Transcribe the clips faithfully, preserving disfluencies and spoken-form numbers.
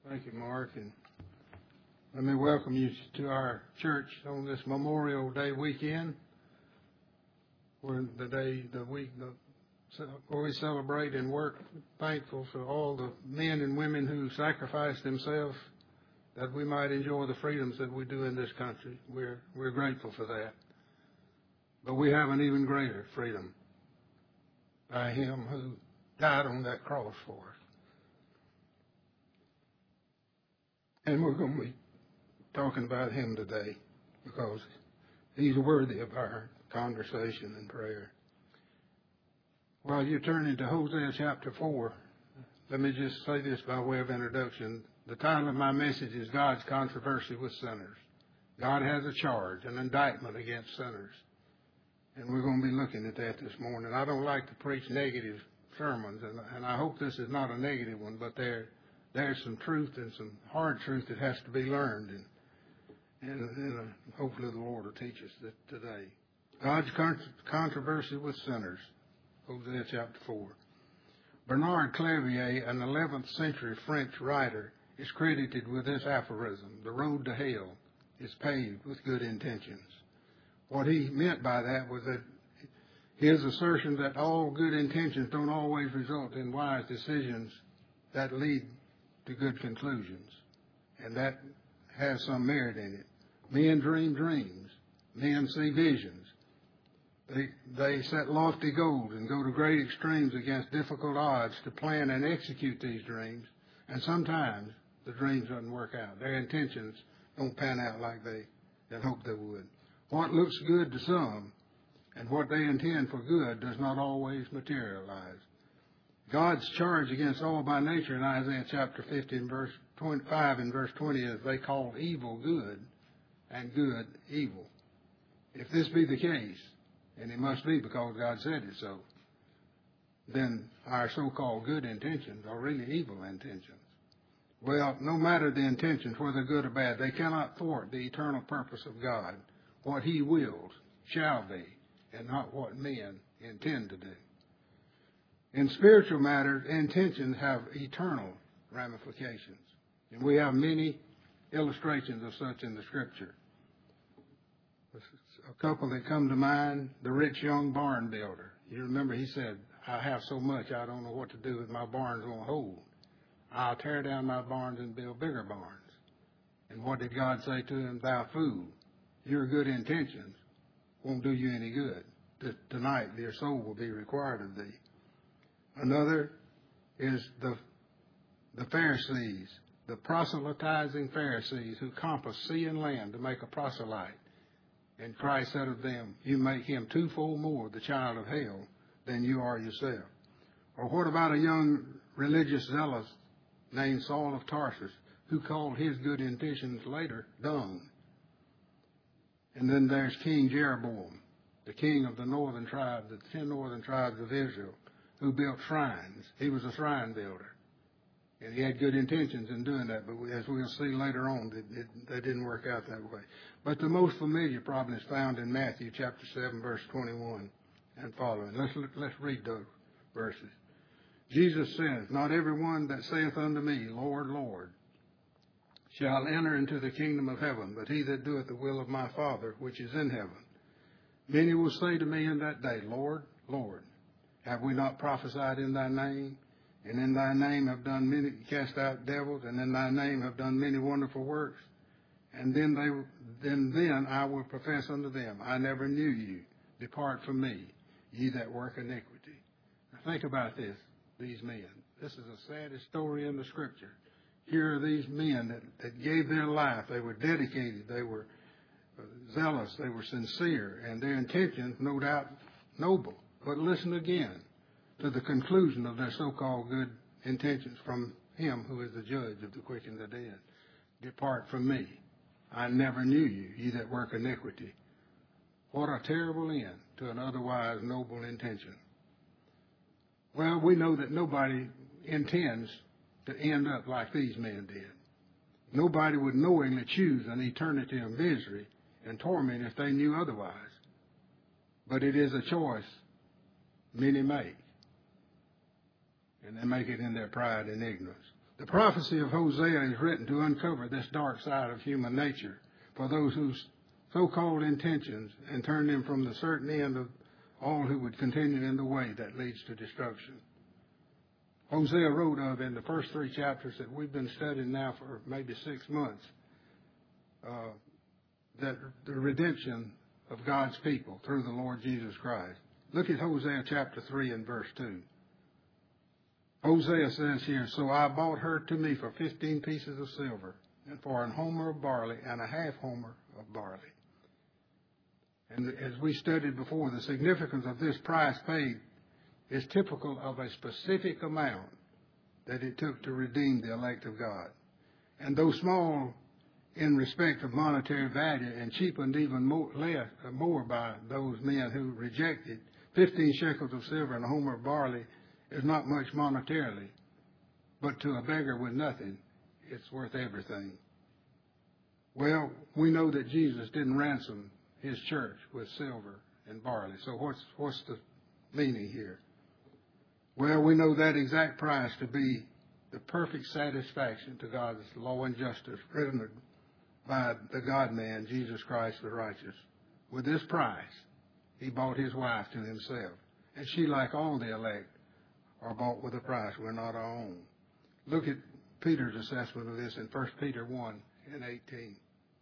Thank you, Mark, and let me welcome you to our church on this Memorial Day weekend. We're the day, the week, the, where we celebrate and work, thankful for all the men and women who sacrificed themselves that we might enjoy the freedoms that we do in this country. We're we're grateful for that. But we have an even greater freedom by Him who died on that cross for us. And we're going to be talking about Him today because He's worthy of our conversation and prayer. While you're turning to Hosea chapter four, let me just say this by way of introduction. The title of my message is God's Controversy with Sinners. God has a charge, an indictment against sinners. And we're going to be looking at that this morning. I don't like to preach negative sermons, and, and I hope this is not a negative one, but there there's some truth and some hard truth that has to be learned, and, and, and uh, hopefully the Lord will teach us that today. God's con- controversy with sinners, Hosea chapter four. Bernard Clavier, an eleventh century French writer, is credited with this aphorism: the road to hell is paved with good intentions. What he meant by that was that his assertion that all good intentions don't always result in wise decisions that lead to good conclusions, and that has some merit in it. Men dream dreams. Men see visions. They, they set lofty goals and go to great extremes against difficult odds to plan and execute these dreams, and sometimes the dreams don't work out. Their intentions don't pan out like they had hoped they would. What looks good to some and what they intend for good does not always materialize. God's charge against all by nature in Isaiah chapter fifty and verse twenty-five and verse twenty is they call evil good and good evil. If this be the case, and it must be because God said it so, then our so-called good intentions are really evil intentions. Well, no matter the intentions, whether good or bad, they cannot thwart the eternal purpose of God. What He wills shall be, and not what men intend to do. In spiritual matters, intentions have eternal ramifications, and we have many illustrations of such in the Scripture. A couple that come to mind: the rich young barn builder. You remember he said, "I have so much I don't know what to do with my barns won't hold. I'll tear down my barns and build bigger barns." And what did God say to him? "Thou fool, your good intentions won't do you any good. Tonight your soul will be required of thee." Another is the the Pharisees, the proselytizing Pharisees who compass sea and land to make a proselyte. And Christ said of them, "You make him twofold more the child of hell than you are yourself." Or what about a young religious zealot named Saul of Tarsus, who called his good intentions later dung? And then there's King Jeroboam, the king of the northern tribe, the ten northern tribes of Israel, who built shrines. He was a shrine builder. And he had good intentions in doing that, but as we'll see later on, it, it, they didn't work out that way. But the most familiar problem is found in Matthew chapter seven, verse twenty-one and following. Let's, let's read those verses. Jesus says, "Not everyone that saith unto me, Lord, Lord, shall enter into the kingdom of heaven, but he that doeth the will of my Father which is in heaven. Many will say to me in that day, Lord, Lord, have we not prophesied in thy name? And in thy name have done many, cast out devils, and in thy name have done many wonderful works. And then they, then, then I will profess unto them, I never knew you. Depart from me, ye that work iniquity." Now think about this, these men. This is the saddest story in the Scripture. Here are these men that, that gave their life. They were dedicated. They were zealous. They were sincere. And their intentions, no doubt, noble. But listen again to the conclusion of their so-called good intentions from Him who is the judge of the quick and the dead. "Depart from me. I never knew you, ye that work iniquity." What a terrible end to an otherwise noble intention. Well, we know that nobody intends to end up like these men did. Nobody would knowingly choose an eternity of misery and torment if they knew otherwise. But it is a choice many make. And they make it in their pride and ignorance. The prophecy of Hosea is written to uncover this dark side of human nature for those whose so-called intentions and turn them from the certain end of all who would continue in the way that leads to destruction. Hosea wrote of in the first three chapters that we've been studying now for maybe six months, uh, that the redemption of God's people through the Lord Jesus Christ. Look at Hosea chapter three and verse two. Hosea says here, "So I bought her to me for fifteen pieces of silver, and for an homer of barley, and a half homer of barley." And as we studied before, the significance of this price paid is typical of a specific amount that it took to redeem the elect of God. And though small in respect of monetary value and cheapened even more, less, more by those men who rejected, fifteen shekels of silver and a homer of barley is not much monetarily, but to a beggar with nothing, it's worth everything. Well, we know that Jesus didn't ransom his church with silver and barley. So what's what's the meaning here? Well, we know that exact price to be the perfect satisfaction to God's law and justice rendered by the God-man, Jesus Christ the righteous. With this price, he bought his wife to himself. And she, like all the elect, are bought with a price. We're not our own. Look at Peter's assessment of this in First Peter one and eighteen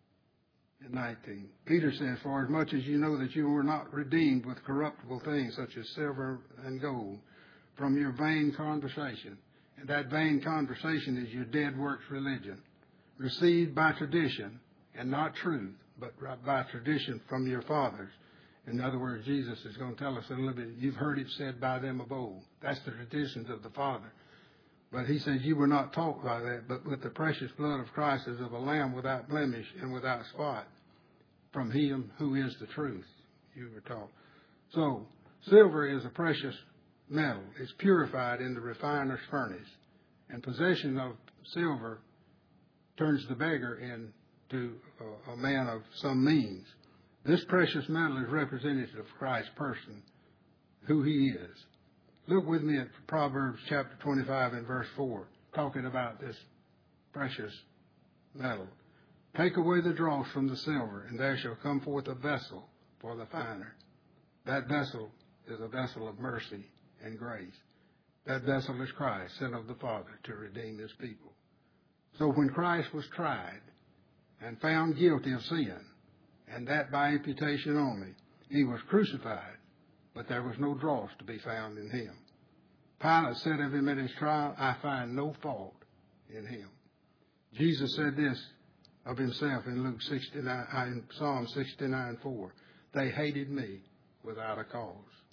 and nineteen. Peter says, "For as much as you know that you were not redeemed with corruptible things such as silver and gold from your vain conversation," and that vain conversation is your dead works religion, "received by tradition and not truth, but by tradition from your fathers." In other words, Jesus is going to tell us a little bit, you've heard it said by them of old. That's the traditions of the Father. But he says you were not taught by that, but with the precious blood of Christ as of a lamb without blemish and without spot, from him who is the truth, you were taught. So, silver is a precious metal. It's purified in the refiner's furnace. And possession of silver turns the beggar into a, a man of some means. This precious metal is representative of Christ's person, who he is. Look with me at Proverbs chapter twenty-five and verse four, talking about this precious metal. "Take away the dross from the silver, and there shall come forth a vessel for the finer." That vessel is a vessel of mercy and grace. That vessel is Christ, sent of the Father to redeem his people. So when Christ was tried and found guilty of sin, and that by imputation only, he was crucified, but there was no dross to be found in him. Pilate said of him at his trial, "I find no fault in him." Jesus said this of himself in Luke sixty-nine, in Psalm sixty-nine four, "They hated me without a cause."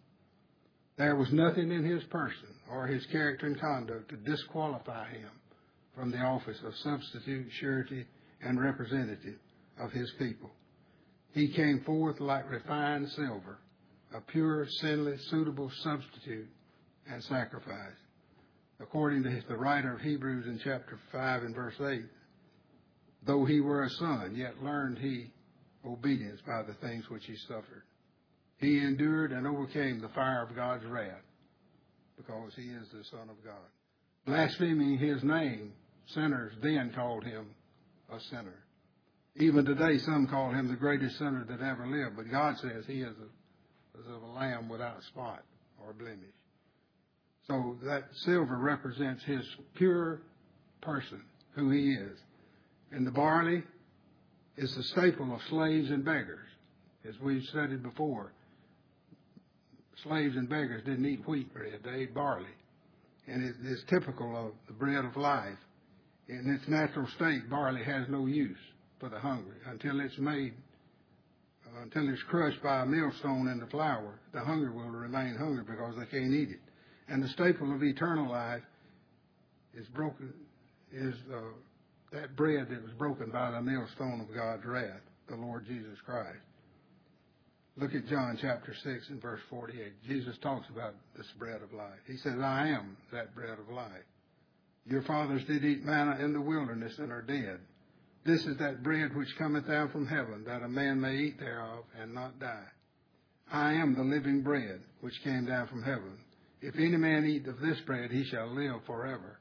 There was nothing in his person or his character and conduct to disqualify him from the office of substitute, surety, and representative of his people. He came forth like refined silver, a pure, sinless, suitable substitute and sacrifice. According to the writer of Hebrews in chapter five and verse eight, "Though he were a son, yet learned he obedience by the things which he suffered. He endured and overcame the fire of God's wrath, because he is the Son of God." Blaspheming his name, sinners then called him a sinner. Even today, some call him the greatest sinner that ever lived, but God says he is, a, is of a lamb without spot or blemish. So that silver represents his pure person, who he is. And the barley is the staple of slaves and beggars. As we've studied before, slaves and beggars didn't eat wheat bread, they ate barley. And it is typical of the bread of life. In its natural state, barley has no use for the hungry. Until it's made, uh, until it's crushed by a millstone in the flour, the hungry will remain hungry because they can't eat it. And the staple of eternal life is broken, is uh, that bread that was broken by the millstone of God's wrath, the Lord Jesus Christ. Look at John chapter six and verse forty-eight. Jesus talks about this bread of life. He says, "I am that bread of life. Your fathers did eat manna in the wilderness and are dead. This is that bread which cometh down from heaven, that a man may eat thereof and not die. I am the living bread which came down from heaven. If any man eat of this bread, he shall live forever.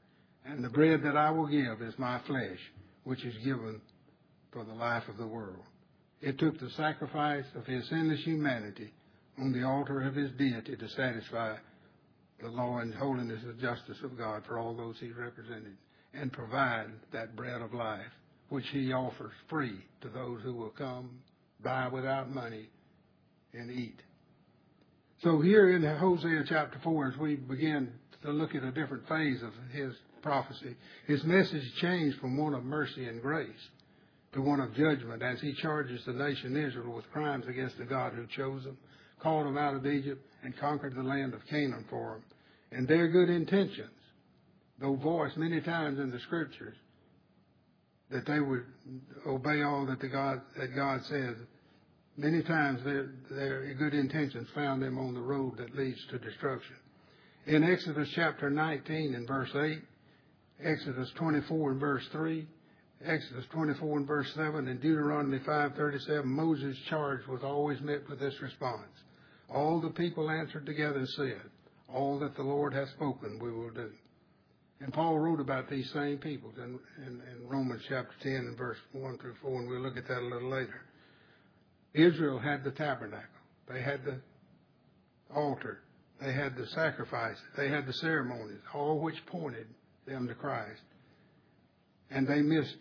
And the bread that I will give is my flesh, which is given for the life of the world. It took the sacrifice of his sinless humanity on the altar of his deity to satisfy the law and holiness and justice of God for all those he represented, and provide that bread of life, which he offers free to those who will come, buy without money, and eat. So here in Hosea chapter four, as we begin to look at a different phase of his prophecy, his message changed from one of mercy and grace to one of judgment, as he charges the nation Israel with crimes against the God who chose them, called them out of Egypt, and conquered the land of Canaan for them. And their good intentions, though voiced many times in the Scriptures, that they would obey all that the God that God says, many times their, their good intentions found them on the road that leads to destruction. In Exodus chapter nineteen and verse eight, Exodus twenty-four and verse three, Exodus twenty-four and verse seven, and Deuteronomy five thirty-seven, Moses' charge was always met with this response. All the people answered together and said, all that the Lord has spoken we will do. And Paul wrote about these same people in, in, in Romans chapter ten and verse one through four, and we'll look at that a little later. Israel had the tabernacle. They had the altar. They had the sacrifices. They had the ceremonies, all which pointed them to Christ. And they missed,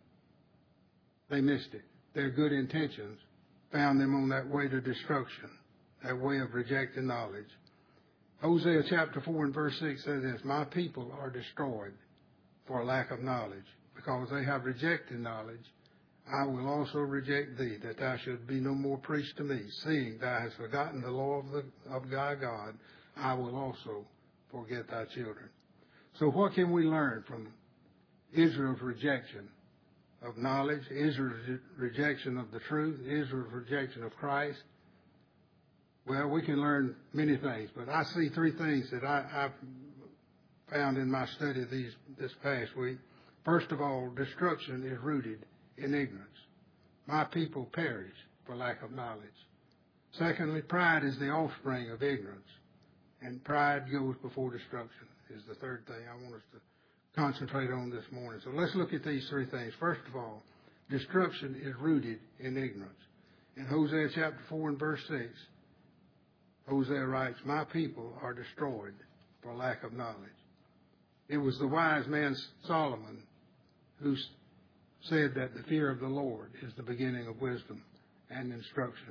they missed it. Their good intentions found them on that way to destruction, that way of rejecting knowledge. Hosea chapter four and verse six says this, my people are destroyed for lack of knowledge. Because they have rejected knowledge, I will also reject thee, that thou should be no more priest to me. Seeing thou hast forgotten the law of, the, of thy God, I will also forget thy children. So what can we learn from Israel's rejection of knowledge, Israel's rejection of the truth, Israel's rejection of Christ? Well, we can learn many things, but I see three things that I, I've found in my study these, this past week. First of all, destruction is rooted in ignorance. My people perish for lack of knowledge. Secondly, pride is the offspring of ignorance, and pride goes before destruction is the third thing I want us to concentrate on this morning. So let's look at these three things. First of all, destruction is rooted in ignorance. In Hosea chapter four and verse six, Hosea writes, my people are destroyed for lack of knowledge. It was the wise man Solomon who said that the fear of the Lord is the beginning of wisdom and instruction.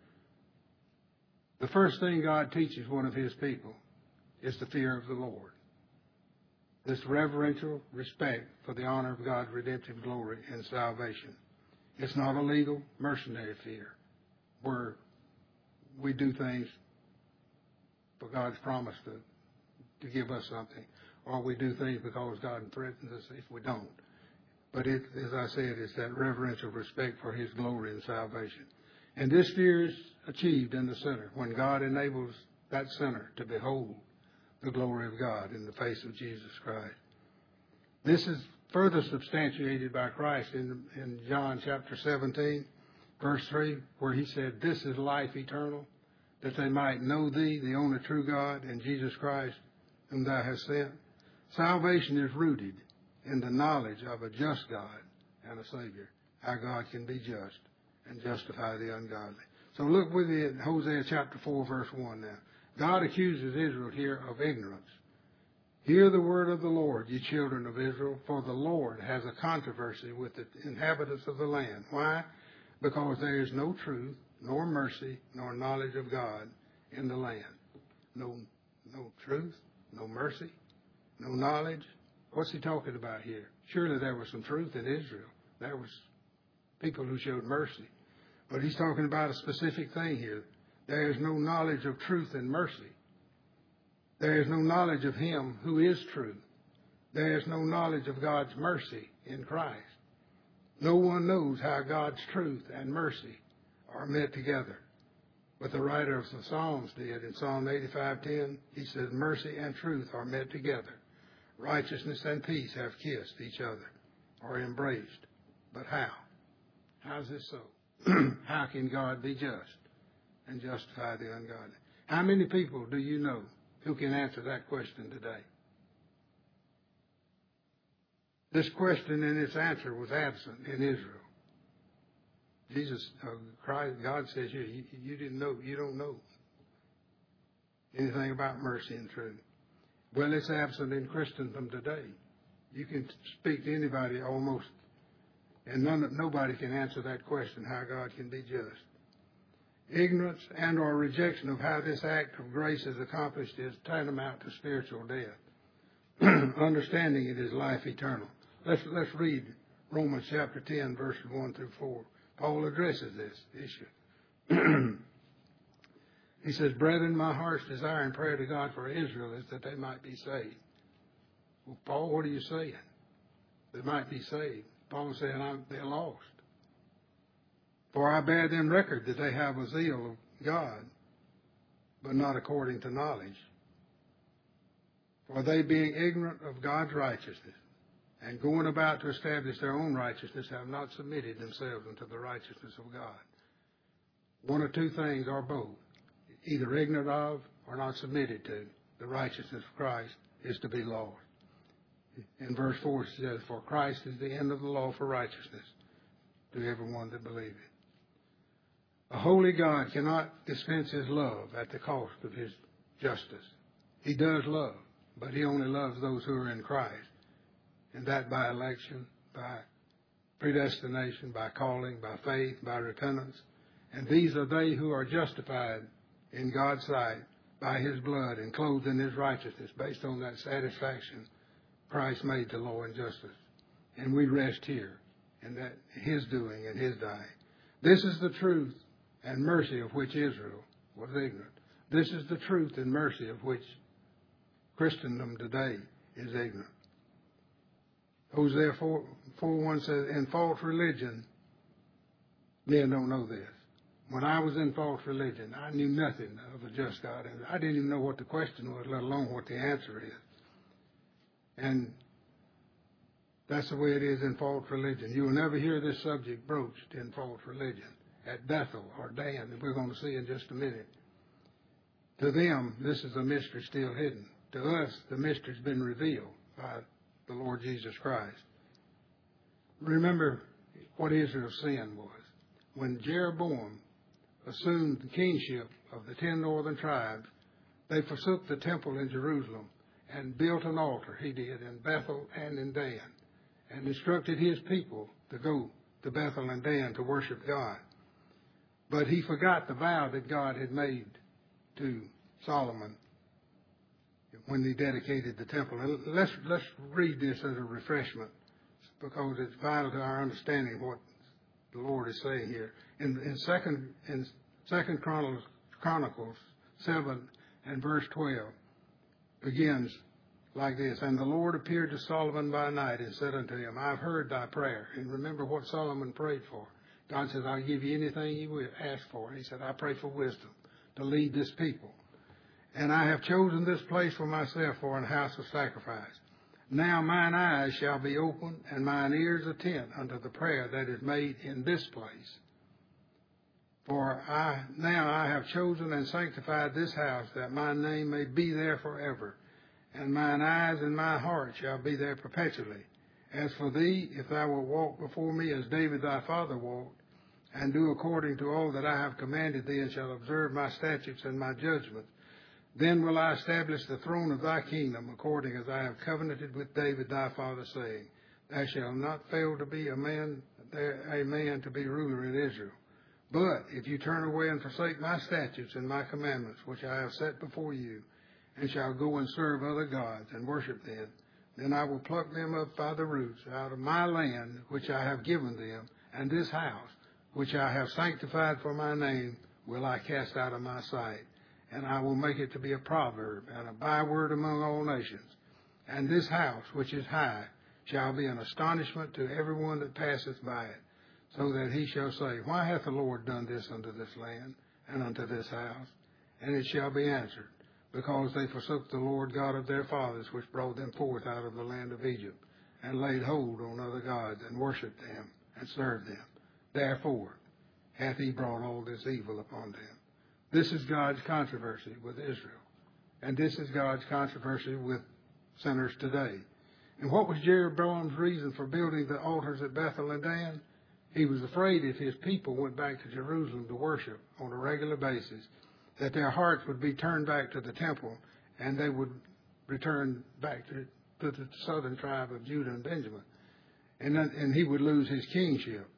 The first thing God teaches one of his people is the fear of the Lord. This reverential respect for the honor of God's redemptive glory and salvation. It's not a legal, mercenary fear where we do things for God's promise to, to give us something, or we do things because God threatens us if we don't. But it, as I said, it's that reverential respect for his glory and salvation. And this fear is achieved in the sinner when God enables that sinner to behold the glory of God in the face of Jesus Christ. This is further substantiated by Christ in, in John chapter seventeen, verse three, where he said, this is life eternal, that they might know thee, the only true God, and Jesus Christ, whom thou hast sent. Salvation is rooted in the knowledge of a just God and a Savior, how God can be just and justify the ungodly. So look with me at Hosea chapter four, verse one now. God accuses Israel here of ignorance. Hear the word of the Lord, ye children of Israel, for the Lord has a controversy with the inhabitants of the land. Why? Because there is no truth, nor mercy, nor knowledge of God in the land. No, no truth, no mercy, no knowledge. What's he talking about here? Surely there was some truth in Israel. There was people who showed mercy. But he's talking about a specific thing here. There is no knowledge of truth and mercy. There is no knowledge of him who is truth. There is no knowledge of God's mercy in Christ. No one knows how God's truth and mercy are met together. But the writer of the Psalms did. In Psalm eighty-five ten, he says, mercy and truth are met together. Righteousness and peace have kissed each other, or embraced. But how? How is this so? How can God be just and justify the ungodly? How many people do you know who can answer that question today? This question and its answer was absent in Israel. Jesus, uh, Christ, God says here, you, you didn't know, you don't know anything about mercy and truth. Well, it's absent in Christendom today. You can speak to anybody almost, and none, nobody can answer that question, how God can be just. Ignorance and or rejection of how this act of grace is accomplished is tantamount to spiritual death. Understanding it is life eternal. Let's, let's read Romans chapter ten, verses one through four. Paul addresses this issue. He says, brethren, my heart's desire and prayer to God for Israel is that they might be saved. Well, Paul, what are you saying? They might be saved. Paul's saying I'm, they're lost. For I bear them record that they have a zeal of God, but not according to knowledge. For they, being ignorant of God's righteousness, and going about to establish their own righteousness, have not submitted themselves unto the righteousness of God. One or two things are both. Either ignorant of or not submitted to the righteousness of Christ is to be lost. In verse four it says, for Christ is the end of the law for righteousness to everyone that believeth. A holy God cannot dispense his love at the cost of his justice. He does love, but he only loves those who are in Christ. And that by election, by predestination, by calling, by faith, by repentance. And these are they who are justified in God's sight by his blood and clothed in his righteousness based on that satisfaction Christ made to law and justice. And we rest here in that his doing and his dying. This is the truth and mercy of which Israel was ignorant. This is the truth and mercy of which Christendom today is ignorant. Hosea four one says, in false religion, men don't know this. When I was in false religion, I knew nothing of a just God. And I didn't even know what the question was, let alone what the answer is. And that's the way it is in false religion. You will never hear this subject broached in false religion at Bethel or Dan, that we're going to see in just a minute. To them, this is a mystery still hidden. To us, the mystery's been revealed by the Lord Jesus Christ. Remember what Israel's sin was. When Jeroboam assumed the kingship of the ten northern tribes, they forsook the temple in Jerusalem and built an altar, he did, in Bethel and in Dan, and instructed his people to go to Bethel and Dan to worship God. But he forgot the vow that God had made to Solomon when he dedicated the temple. And let's, let's read this as a refreshment, because it's vital to our understanding what the Lord is saying here. In, in second in Second Chronicles, Chronicles seven and verse twelve begins like this. And the Lord appeared to Solomon by night and said unto him, I've heard thy prayer. And remember what Solomon prayed for. God says, I'll give you anything you will ask for. And he said, I pray for wisdom to lead this people. And I have chosen this place for myself for an house of sacrifice. Now mine eyes shall be open and mine ears attent unto the prayer that is made in this place. For I now I have chosen and sanctified this house, that my name may be there forever. And mine eyes and my heart shall be there perpetually. As for thee, if thou wilt walk before me as David thy father walked, and do according to all that I have commanded thee, and shall observe my statutes and my judgments, then will I establish the throne of thy kingdom, according as I have covenanted with David thy father, saying, Thou shalt not fail to be a man, a man to be ruler in Israel. But if you turn away and forsake my statutes and my commandments, which I have set before you, and shall go and serve other gods and worship them, then I will pluck them up by the roots out of my land, which I have given them, and this house, which I have sanctified for my name, will I cast out of my sight. And I will make it to be a proverb and a byword among all nations. And this house, which is high, shall be an astonishment to everyone that passeth by it, so that he shall say, Why hath the Lord done this unto this land and unto this house? And it shall be answered, Because they forsook the Lord God of their fathers, which brought them forth out of the land of Egypt, and laid hold on other gods, and worshipped them, and served them. Therefore hath he brought all this evil upon them. This is God's controversy with Israel. And this is God's controversy with sinners today. And what was Jeroboam's reason for building the altars at Bethel and Dan? He was afraid if his people went back to Jerusalem to worship on a regular basis, that their hearts would be turned back to the temple and they would return back to, to the southern tribe of Judah and Benjamin. And, then, and he would lose his kingship.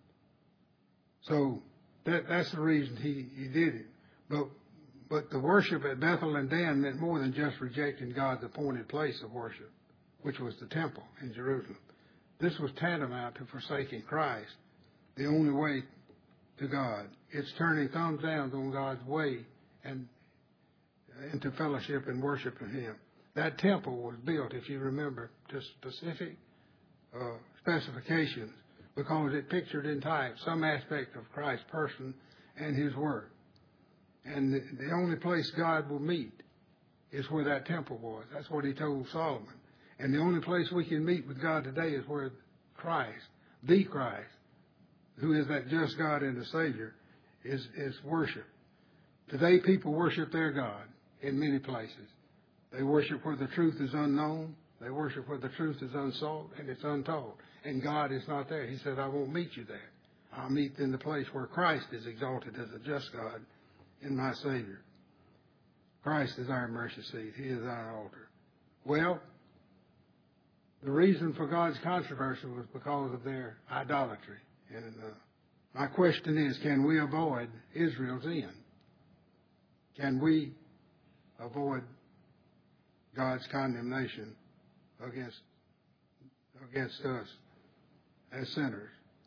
So that, that's the reason he, he did it. But, but the worship at Bethel and Dan meant more than just rejecting God's appointed place of worship, which was the temple in Jerusalem. This was tantamount to forsaking Christ, the only way to God. It's turning thumbs down on God's way and into fellowship and worship of Him. That temple was built, if you remember, to specific uh, specifications because it pictured in type some aspect of Christ's person and His work. And the, the only place God will meet is where that temple was. That's what He told Solomon. And the only place we can meet with God today is where Christ, the Christ, who is that just God and the Savior, is, is worship. Today people worship their God in many places. They worship where the truth is unknown. They worship where the truth is unsought and it's untold. And God is not there. He said, I won't meet you there. I'll meet in the place where Christ is exalted as a just God in my Savior. Christ is our mercy seat. He is our altar. Well, the reason for God's controversy was because of their idolatry. And uh, my question is, can we avoid Israel's end? Can we avoid God's condemnation against, against us as sinners?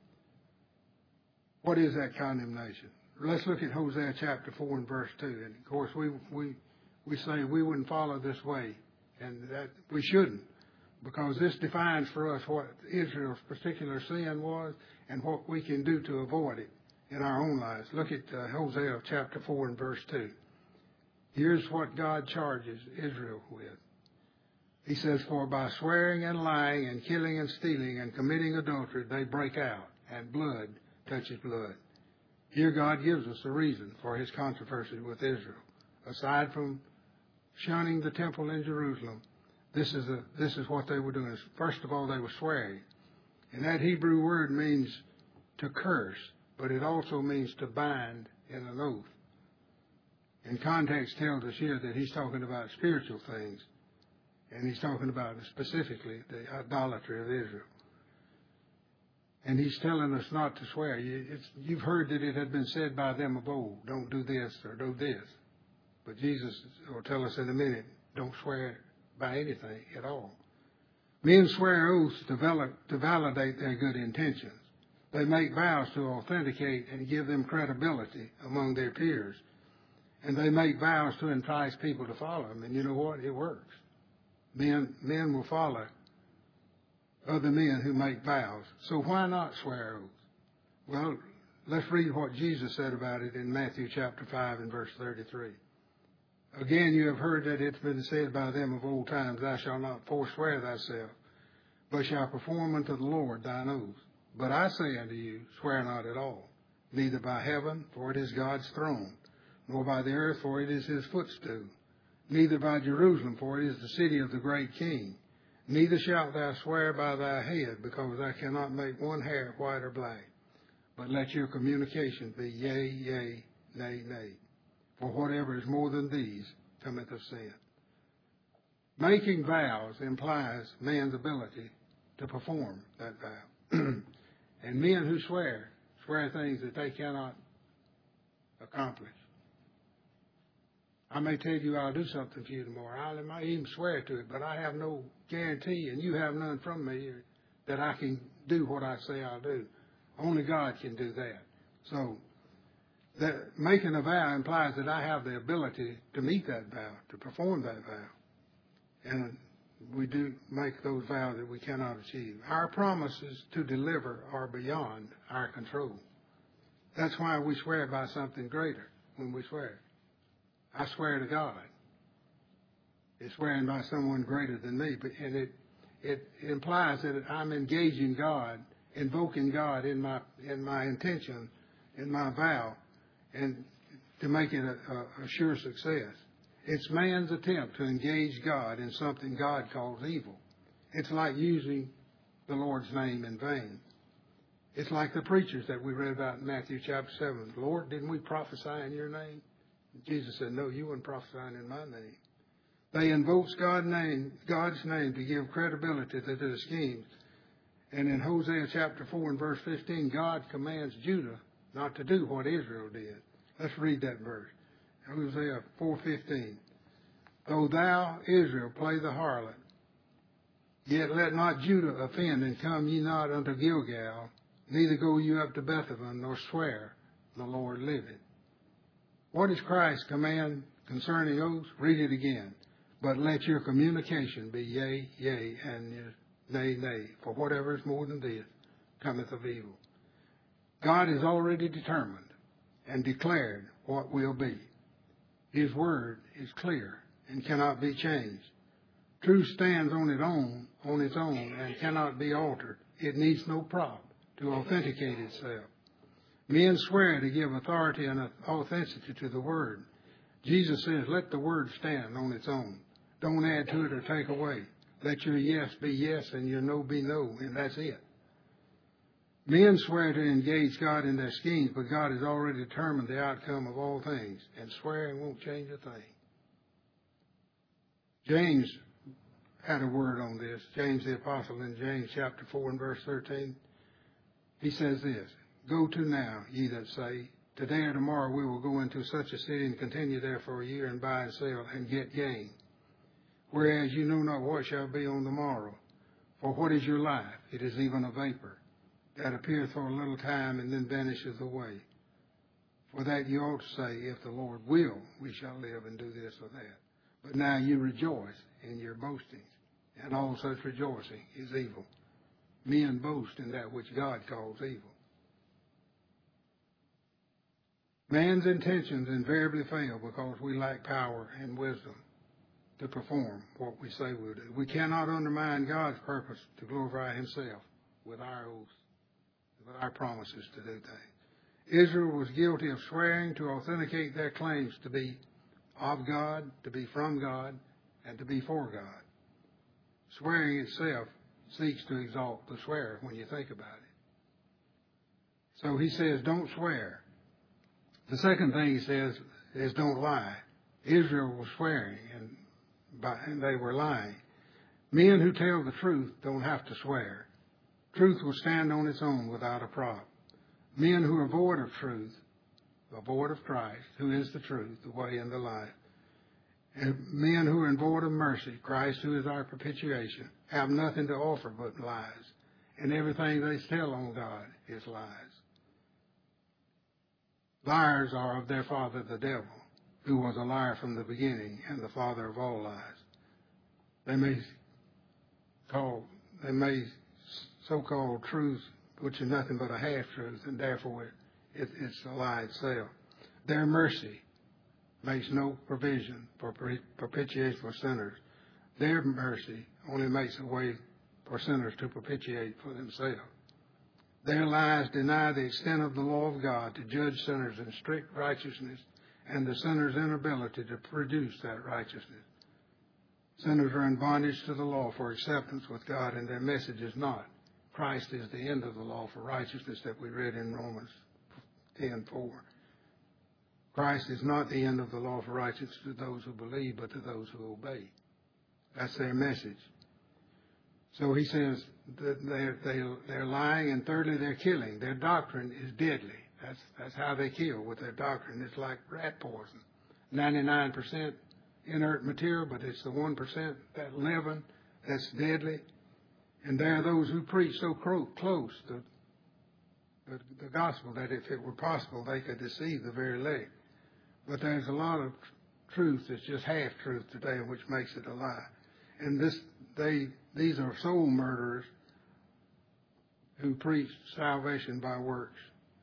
What is that condemnation? Let's look at Hosea chapter four and verse two. And of course, we, we, we say we wouldn't follow this way, and that we shouldn't, because this defines for us what Israel's particular sin was and what we can do to avoid it in our own lives. Look at uh, Hosea chapter four and verse two. Here's what God charges Israel with. He says, for by swearing and lying and killing and stealing and committing adultery, they break out, and blood touches blood. Here God gives us a reason for His controversy with Israel. Aside from shunning the temple in Jerusalem, this is, a, this is what they were doing. First of all, they were swearing. And that Hebrew word means to curse, but it also means to bind in an oath. And context tells us here that he's talking about spiritual things. And he's talking about specifically the idolatry of Israel. And he's telling us not to swear. It's, you've heard that it had been said by them of old, don't do this or do this. But Jesus will tell us in a minute, don't swear by anything at all. Men swear oaths to, val- to validate their good intentions. They make vows to authenticate and give them credibility among their peers. And they make vows to entice people to follow them. And you know what? It works. Men, men will follow other men who make vows. So why not swear oaths? Well, let's read what Jesus said about it in Matthew chapter five and verse thirty-three. Again, you have heard that it's been said by them of old times, thou shalt not forswear thyself, but shalt perform unto the Lord thine oath. But I say unto you, swear not at all, neither by heaven, for it is God's throne, nor by the earth, for it is His footstool, neither by Jerusalem, for it is the city of the great King. Neither shalt thou swear by thy head, because thou cannot make one hair white or black. But let your communication be yea, yea, nay, nay. For whatever is more than these cometh of sin. Making vows implies man's ability to perform that vow. And men who swear, swear things that they cannot accomplish. I may tell you I'll do something for you tomorrow. I might even swear to it, but I have no guarantee, and you have none from me that I can do what I say I'll do. Only God can do that. So that making a vow implies that I have the ability to meet that vow, to perform that vow. And we do make those vows that we cannot achieve. Our promises to deliver are beyond our control. That's why we swear by something greater when we swear. I swear to God. It's swearing by someone greater than me, but and it it implies that I'm engaging God, invoking God in my in my intention, in my vow, and to make it a, a, a sure success. It's man's attempt to engage God in something God calls evil, It's like using the Lord's name in vain. It's like the preachers that we read about in Matthew chapter seven. Lord, didn't we prophesy in your name? Jesus said, no, you weren't prophesying in my name. They invoked God's name, God's name to give credibility to their schemes. And in Hosea chapter four and verse fifteen, God commands Judah not to do what Israel did. Let's read that verse. Hosea four fifteen. Though thou, Israel, play the harlot, yet let not Judah offend, and come ye not unto Gilgal, neither go you up to Bethlehem, nor swear, the Lord liveth. What is Christ's command concerning oaths? Read it again. But let your communication be yea, yea, and nay, nay, for whatever is more than this cometh of evil. God has already determined and declared what will be. His word is clear and cannot be changed. Truth stands on its own, on its own, and cannot be altered. It needs no prop to authenticate itself. Men swear to give authority and authenticity to the word. Jesus says, let the word stand on its own. Don't add to it or take away. Let your yes be yes and your no be no, and that's it. Men swear to engage God in their schemes, but God has already determined the outcome of all things, and swearing won't change a thing. James had a word on this. James the Apostle in James chapter four and verse thirteen. He says this, go to now, ye that say, today or tomorrow we will go into such a city and continue there for a year and buy and sell and get gain. Whereas you know not what shall be on the morrow. For what is your life? It is even a vapor that appeareth for a little time and then vanisheth away. For that you ought to say, if the Lord will, we shall live and do this or that. But now you rejoice in your boastings, and all such rejoicing is evil. Men boast in that which God calls evil. Man's intentions invariably fail because we lack power and wisdom to perform what we say we'll do. We cannot undermine God's purpose to glorify himself with our oaths, with our promises to do things. Israel was guilty of swearing to authenticate their claims to be of God, to be from God, and to be for God. Swearing itself seeks to exalt the swearer when you think about it. So he says, don't swear. The second thing he says is don't lie. Israel was swearing, and, by, and they were lying. Men who tell the truth don't have to swear. Truth will stand on its own without a prop. Men who are void of truth, are void of Christ, who is the truth, the way, and the life. And men who are void of mercy, Christ, who is our propitiation, have nothing to offer but lies. And everything they tell on God is lies. Liars are of their father the devil, who was a liar from the beginning and the father of all lies. They may call, they may so-called truth, which is nothing but a half-truth, and therefore it, it's a lie itself. Their mercy makes no provision for propitiation for sinners. Their mercy only makes a way for sinners to propitiate for themselves. Their lies deny the extent of the law of God to judge sinners in strict righteousness and the sinner's inability to produce that righteousness. Sinners are in bondage to the law for acceptance with God, and their message is not. Christ is the end of the law for righteousness that we read in Romans ten four. Christ is not the end of the law for righteousness to those who believe, but to those who obey. That's their message. So he says that they're, they're, they're lying, and thirdly, they're killing. Their doctrine is deadly. That's, that's how they kill with their doctrine. It's like rat poison. ninety-nine percent inert material, but it's the one percent, that leaven, that's deadly. And there are those who preach so close to the, the gospel that if it were possible, they could deceive the very elect. But there's a lot of truth that's just half-truth today, which makes it a lie. And this, they, these are soul murderers who preach salvation by works.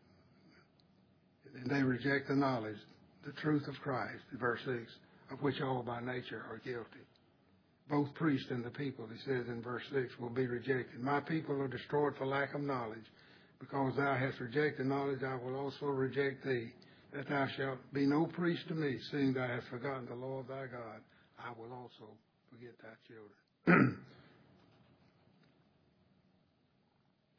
And they reject the knowledge, the truth of Christ, verse six, of which all by nature are guilty. Both priests and the people, he says in verse six, will be rejected. My people are destroyed for lack of knowledge. Because thou hast rejected knowledge, I will also reject thee, that thou shalt be no priest to me, seeing thou hast forgotten the law of thy God. I will also forget thy children.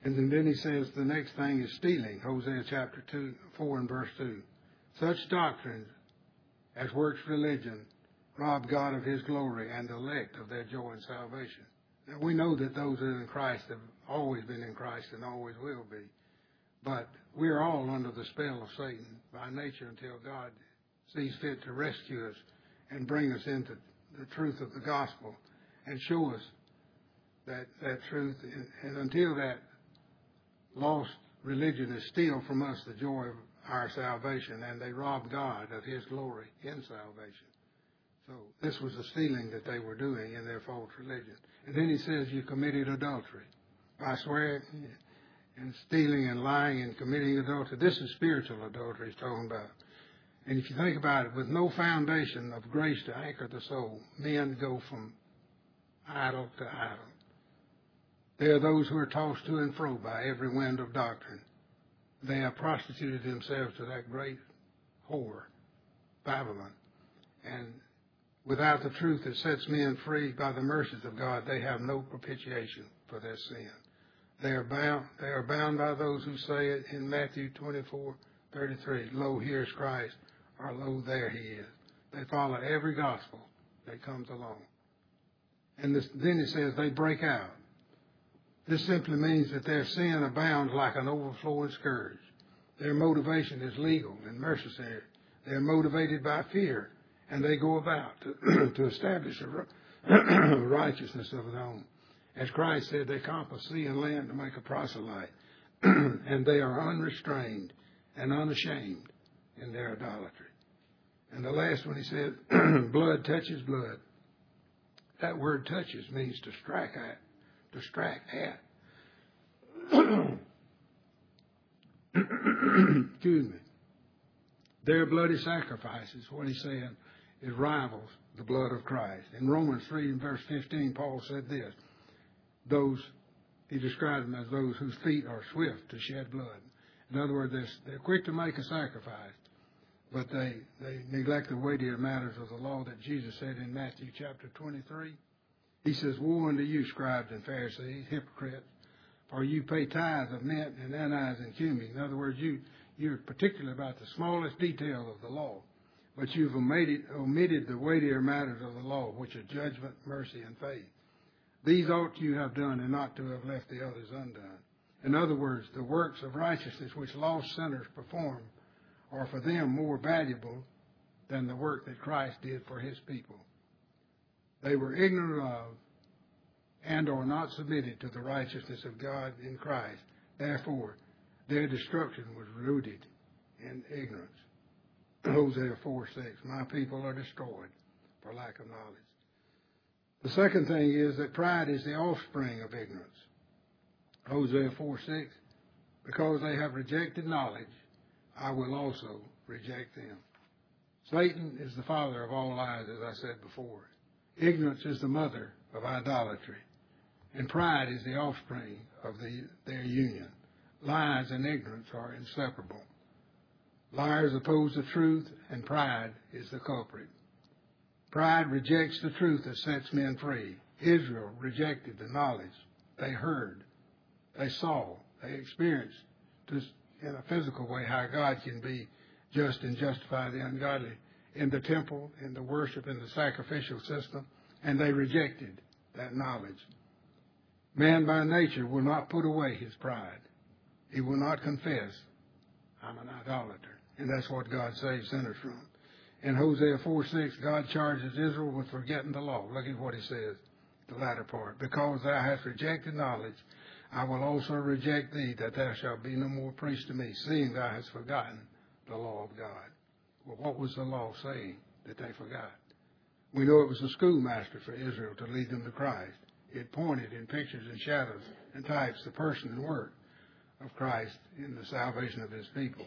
And then he says the next thing is stealing, Hosea chapter two, four and verse two. Such doctrines as works religion rob God of his glory and the elect of their joy and salvation. Now, we know that those that are in Christ have always been in Christ and always will be. But we're all under the spell of Satan by nature until God sees fit to rescue us and bring us into the truth of the gospel and show us that, that truth. And, and until that lost religion is steal from us the joy of our salvation, and they rob God of his glory in salvation. So this was the stealing that they were doing in their false religion. And then he says you committed adultery by swearing and stealing and lying and committing adultery. This is spiritual adultery he's talking about. And if you think about it, with no foundation of grace to anchor the soul, men go from idol to idol. There are those who are tossed to and fro by every wind of doctrine. They have prostituted themselves to that great whore, Babylon. And without the truth that sets men free by the mercies of God, they have no propitiation for their sin. They are bound, they are bound by those who say it in Matthew twenty-four thirty-three, lo, here's Christ, or lo, there he is. They follow every gospel that comes along. And this, then it says they break out. This simply means that their sin abounds like an overflowing scourge. Their motivation is legal and mercenary. They're motivated by fear, and they go about to, to establish a righteousness of their own. As Christ said, they compass sea and land to make a proselyte, and they are unrestrained and unashamed in their idolatry. And the last one, he said, blood touches blood. That word touches means to strike at, to strike at. Excuse me. Their bloody sacrifices, what he's saying, it rivals the blood of Christ. In Romans three and verse fifteen, Paul said this, those, he described them as those whose feet are swift to shed blood. In other words, they're, they're quick to make a sacrifice, but they, they neglect the weightier matters of the law that Jesus said in Matthew chapter twenty-three. He says, woe unto you, scribes and Pharisees, hypocrites, for you pay tithes of mint and anise and cumin. In other words, you, you're particular about the smallest detail of the law, but you've omitted, omitted the weightier matters of the law, which are judgment, mercy, and faith. These ought you have done, and not to have left the others undone. In other words, the works of righteousness which lost sinners perform are for them more valuable than the work that Christ did for his people. They were ignorant of and are not submitted to the righteousness of God in Christ. Therefore, their destruction was rooted in ignorance. Hosea four six, my people are destroyed for lack of knowledge. The second thing is that pride is the offspring of ignorance. Hosea four six, because they have rejected knowledge, I will also reject them. Satan is the father of all lies, as I said before. Ignorance is the mother of idolatry. And pride is the offspring of the, their union. Lies and ignorance are inseparable. Liars oppose the truth, and pride is the culprit. Pride rejects the truth that sets men free. Israel rejected the knowledge. They heard, they saw, they experienced just in a physical way how God can be just and justify the ungodly in the temple, in the worship, in the sacrificial system, and they rejected that knowledge. Man by nature will not put away his pride. He will not confess, I'm an idolater. And that's what God saves sinners from. In Hosea four six, God charges Israel with forgetting the law. Look at what he says, the latter part. Because thou hast rejected knowledge, I will also reject thee, that thou shalt be no more priest to me, seeing thou hast forgotten the law of God. Well, what was the law saying that they forgot? We know it was a schoolmaster for Israel to lead them to Christ. It pointed in pictures and shadows and types the person and work of Christ in the salvation of his people.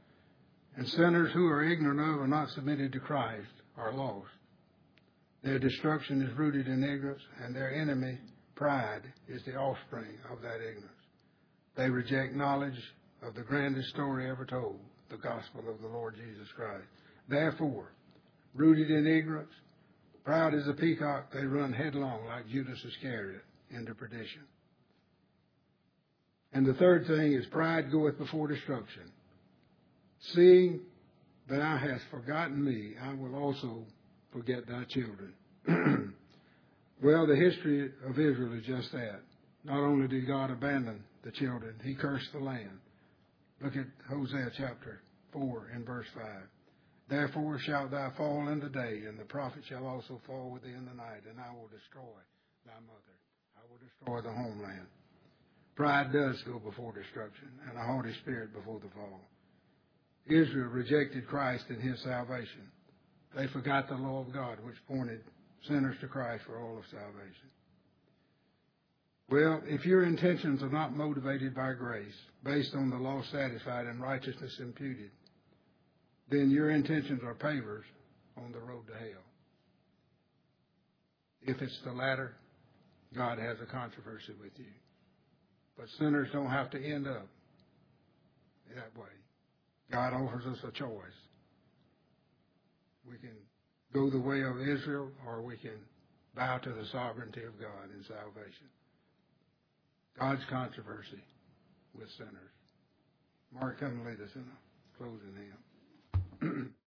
And sinners who are ignorant of or not submitted to Christ are lost. Their destruction is rooted in ignorance, and their enemy, pride, is the offspring of that ignorance. They reject knowledge of the grandest story ever told, the gospel of the Lord Jesus Christ. Therefore, rooted in ignorance, proud as a peacock, they run headlong like Judas Iscariot into perdition. And the third thing is pride goeth before destruction. Seeing that thou hast forgotten me, I will also forget thy children. Well, the history of Israel is just that. Not only did God abandon the children, he cursed the land. Look at Hosea chapter four and verse five. Therefore shalt thou fall in the day, and the prophet shall also fall with thee in the night, and I will destroy thy mother. I will destroy the homeland. Pride does go before destruction, and a haughty spirit before the fall. Israel rejected Christ and his salvation. They forgot the law of God, which pointed sinners to Christ for all of salvation. Well, if your intentions are not motivated by grace, based on the law satisfied and righteousness imputed, then your intentions are pavers on the road to hell. If it's the latter, God has a controversy with you. But sinners don't have to end up that way. God offers us a choice. We can go the way of Israel, or we can bow to the sovereignty of God in salvation. God's controversy with sinners. Mark, come and lead us in a closing hymn.